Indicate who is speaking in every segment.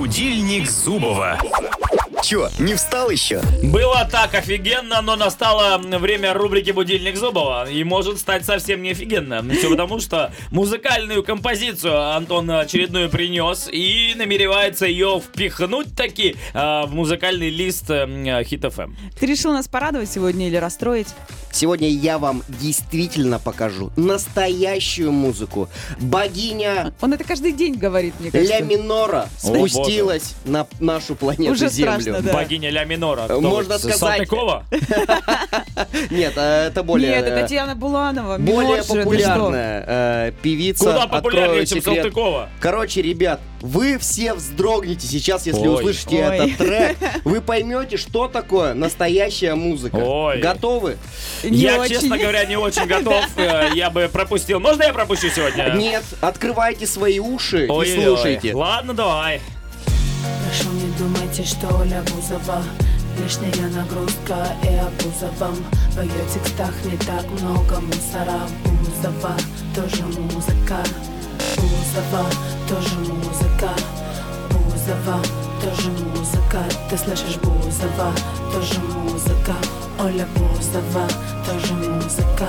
Speaker 1: Будильник Зубова.
Speaker 2: Чё, не встал еще?
Speaker 3: Было так офигенно, но настало время рубрики «Будильник Зубова». И может стать совсем не офигенно. Все потому, что музыкальную композицию Антон очередную принес и намеревается ее впихнуть таки в музыкальный лист Хит FM.
Speaker 4: Ты решил нас порадовать сегодня или расстроить?
Speaker 2: Сегодня я вам действительно покажу настоящую музыку. Богиня
Speaker 4: Он это каждый день говорит, мне кажется.
Speaker 2: Ля Минора спустилась на нашу планету
Speaker 4: Уже
Speaker 2: Землю.
Speaker 4: страшно, да.
Speaker 3: Богиня Ля Минора. Кто
Speaker 2: Можно
Speaker 3: вот,
Speaker 2: сказать-
Speaker 3: Салтыкова?
Speaker 2: Нет, это более...
Speaker 4: Нет, это Татьяна Буланова.
Speaker 2: более
Speaker 4: Минор же, ты
Speaker 2: популярная певица.
Speaker 3: Куда популярнее,
Speaker 2: Открою
Speaker 3: чем
Speaker 2: секрет.
Speaker 3: Салтыкова?
Speaker 2: Короче, ребят, вы все вздрогнете сейчас, если
Speaker 3: Ой.
Speaker 2: услышите
Speaker 4: Ой.
Speaker 2: этот трек. Вы поймете, что такое настоящая музыка.
Speaker 3: Ой.
Speaker 2: Готовы?
Speaker 4: что? Не
Speaker 3: Я,
Speaker 4: очень.
Speaker 3: честно говоря, не очень готов. Я бы пропустил. Можно я пропущу сегодня?
Speaker 2: Нет, открывайте свои уши
Speaker 3: Ой-ой-ой.
Speaker 2: и слушайте.
Speaker 3: Ладно, давай.
Speaker 5: Прошу, не думайте, что Оля Бузова лишняя нагрузка и обузовом. В ее текстах не так много мусора. Бузова тоже музыка. Бузова тоже музыка. Бузова тоже музыка. Ты слышишь, Бузова тоже музыка. Оля Бузова тоже музыка.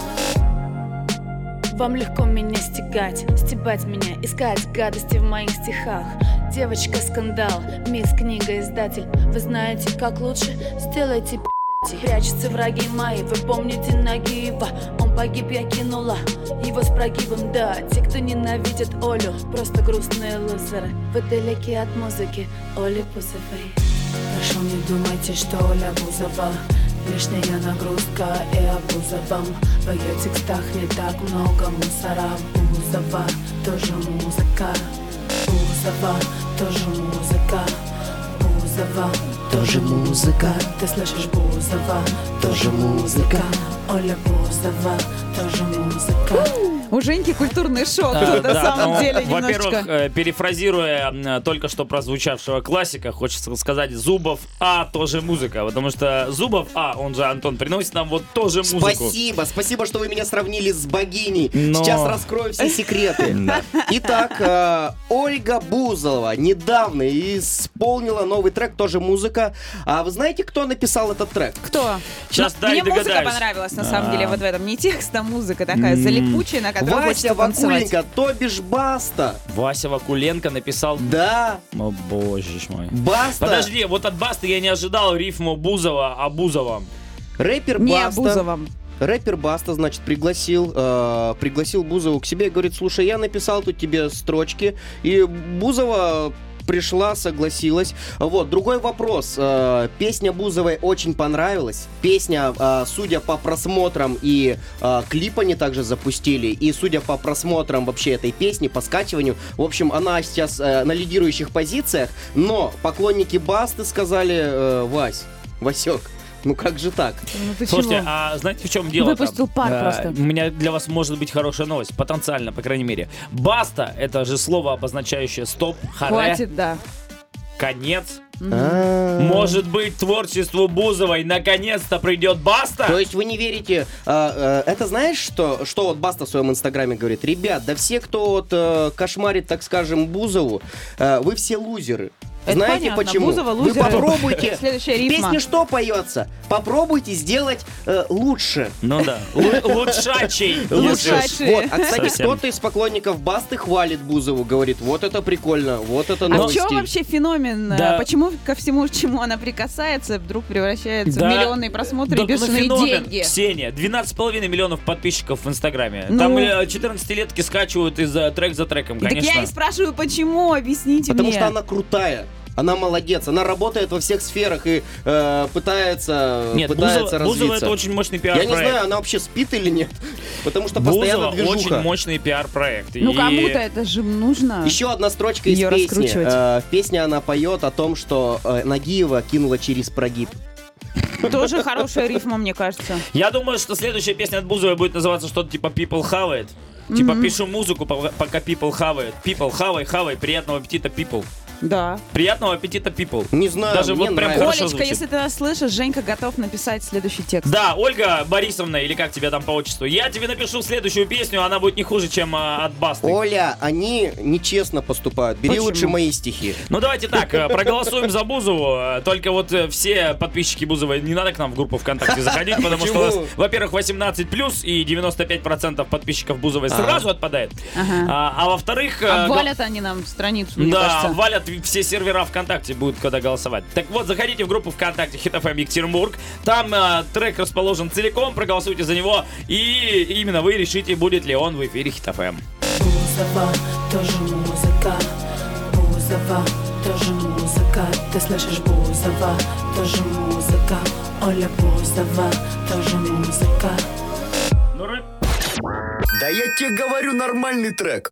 Speaker 5: Вам легко меня стегать меня, искать гадости в моих стихах. Девочка скандал, мисс книга издатель. Вы знаете, как лучше? Сделайте п***ти. Прячутся враги мои, вы помните Нагиева? Он погиб, я кинула его с прогибом, да. Те, кто ненавидят Олю, просто грустные лузеры. Вы далеки от музыки, Оли Бузовой. Прошу, не думайте, что Оля Бузова лишняя нагрузка и обузовом. В ее текстах не так много мусора. Бузова тоже музыка. Бузова тоже музыка. Бузова тоже музыка. Ты слышишь, Бузова тоже музыка. Оля Бузова тоже музыка.
Speaker 4: У Женьки культурный шок. На самом деле
Speaker 3: Во-первых,
Speaker 4: немножечко.
Speaker 3: перефразируя только что прозвучавшего классика, хочется сказать, Зубов тоже музыка. Потому что Зубов он же Антон, приносит нам вот тоже музыку.
Speaker 2: Спасибо, что вы меня сравнили с богиней.
Speaker 3: Но-
Speaker 2: Сейчас раскрою все секреты. Итак, Ольга Бузова недавно исполнила новый трек, тоже музыка. А вы знаете, кто написал этот трек?
Speaker 4: Кто?
Speaker 3: Сейчас
Speaker 4: Но
Speaker 3: дай
Speaker 4: мне музыка
Speaker 3: догадаюсь.
Speaker 4: понравилась, на самом деле, вот в этом. Не текст, а музыка такая залипучая, на которой
Speaker 2: Вася
Speaker 4: хочется танцевать.
Speaker 2: Вакуленко, то бишь Баста.
Speaker 3: Вася Вакуленко написал...
Speaker 2: Да,
Speaker 3: О, боже ж мой.
Speaker 2: Баста.
Speaker 3: Подожди, вот от Басты я не ожидал рифму Бузова о Бузовом.
Speaker 2: Рэпер
Speaker 4: Не
Speaker 2: Баста.
Speaker 4: Бузовым.
Speaker 2: Рэпер Баста, значит, пригласил Бузову к себе и говорит: слушай, я написал тут тебе строчки. И Бузова пришла, согласилась. Вот, другой вопрос. Песня Бузовой очень понравилась. Песня, судя по просмотрам, и клип они также запустили, и судя по просмотрам вообще этой песни, по скачиванию, в общем, она сейчас на лидирующих позициях, но поклонники Басты сказали: Васек, ну как же так?
Speaker 4: Ну ты
Speaker 3: Слушайте,
Speaker 4: чего?
Speaker 3: а знаете, в чем дело?
Speaker 4: Выпустил пар просто.
Speaker 3: У меня для вас может быть хорошая новость, потенциально, по крайней мере. Баста — это же слово, обозначающее стоп, харе,
Speaker 4: Хватит, да.
Speaker 3: конец.
Speaker 2: А.
Speaker 3: Может быть, творчеству Бузовой наконец-то придет Баста?
Speaker 2: То есть вы не верите? Это знаешь, что вот Баста в своем инстаграме говорит? Ребят, да все, кто вот кошмарит, так скажем, Бузову, вы все лузеры.
Speaker 4: Это
Speaker 2: Знаете
Speaker 4: понятно,
Speaker 2: почему?
Speaker 4: Бузова
Speaker 2: Вы
Speaker 4: лузеры.
Speaker 2: попробуйте.
Speaker 4: Следующая
Speaker 2: В
Speaker 4: рифма.
Speaker 2: песне что поется? Попробуйте сделать лучше.
Speaker 3: Ну да, лучшачей.
Speaker 4: Лучшачей.
Speaker 2: Вот. А, кстати,
Speaker 3: Совсем.
Speaker 2: кто-то из поклонников Басты хвалит Бузову, говорит: вот это прикольно, вот это
Speaker 4: А
Speaker 2: новый
Speaker 4: в чем
Speaker 2: стиль.
Speaker 4: вообще феномен?
Speaker 3: Да.
Speaker 4: Почему ко всему, чему она прикасается, вдруг превращается
Speaker 3: Да.
Speaker 4: в миллионные просмотры
Speaker 3: Да,
Speaker 4: и бешеные
Speaker 3: феномен.
Speaker 4: деньги?
Speaker 3: Ксения, 12,5 миллионов подписчиков в Инстаграме.
Speaker 4: Ну.
Speaker 3: Там 14-летки скачивают трек за треком,
Speaker 4: Так
Speaker 3: конечно.
Speaker 4: я и спрашиваю, почему? Объясните
Speaker 2: Потому
Speaker 4: мне.
Speaker 2: что она крутая. Она молодец, она работает во всех сферах и пытается
Speaker 3: Нет,
Speaker 2: развиться.
Speaker 3: Бузова — это очень мощный
Speaker 2: Я
Speaker 3: пиар-проект.
Speaker 2: не знаю, она вообще спит или нет, потому что постоянно
Speaker 3: Бузова очень
Speaker 2: движуха.
Speaker 3: мощный пиар-проект.
Speaker 4: Ну
Speaker 3: И-
Speaker 4: кому-то это же нужно.
Speaker 2: Еще одна строчка из
Speaker 4: Её
Speaker 2: песни.
Speaker 4: раскручивать.
Speaker 2: В песне она поет о том, что Нагиева кинула через прогиб.
Speaker 4: Тоже хорошая рифма, мне кажется.
Speaker 3: Я думаю, что следующая песня от Бузовой будет называться что-то типа People хавает. Типа пишу музыку, пока people хавает. People, хавай, приятного аппетита, people.
Speaker 4: Да.
Speaker 3: Приятного аппетита, people.
Speaker 2: Не знаю,
Speaker 3: Даже
Speaker 2: мне
Speaker 3: вот прям
Speaker 2: нравится.
Speaker 3: хорошо
Speaker 4: Олечка,
Speaker 3: звучит.
Speaker 4: если ты нас слышишь, Женька готов написать следующий текст.
Speaker 3: Да, Ольга Борисовна, или как тебя там по отчеству, я тебе напишу следующую песню, она будет не хуже, чем от Басты.
Speaker 2: Оля, они нечестно поступают. Бери
Speaker 4: Почему?
Speaker 2: лучше мои стихи.
Speaker 3: Ну давайте так, проголосуем за Бузову. Только вот все подписчики Бузовой не надо к нам в группу ВКонтакте заходить, потому что у нас,
Speaker 2: Почему?
Speaker 3: во-первых, 18+, и 95% подписчиков Бузовой сразу отпадает.
Speaker 4: Ага.
Speaker 3: А во-вторых...
Speaker 4: Обвалят они нам страницу, мне
Speaker 3: Да,
Speaker 4: кажется.
Speaker 3: валят все сервера ВКонтакте будут, когда голосовать. Так вот, заходите в группу ВКонтакте Hit FM Екатеринбург. Там трек расположен целиком, проголосуйте за него, и именно вы решите, будет ли он в эфире Hit FM.
Speaker 5: Бузова, тоже музыка. Бузова, тоже музыка. Ты слышишь, Бузова, тоже музыка. Оля Бузова, тоже музыка.
Speaker 3: Ну,
Speaker 1: Да я тебе говорю, нормальный трек.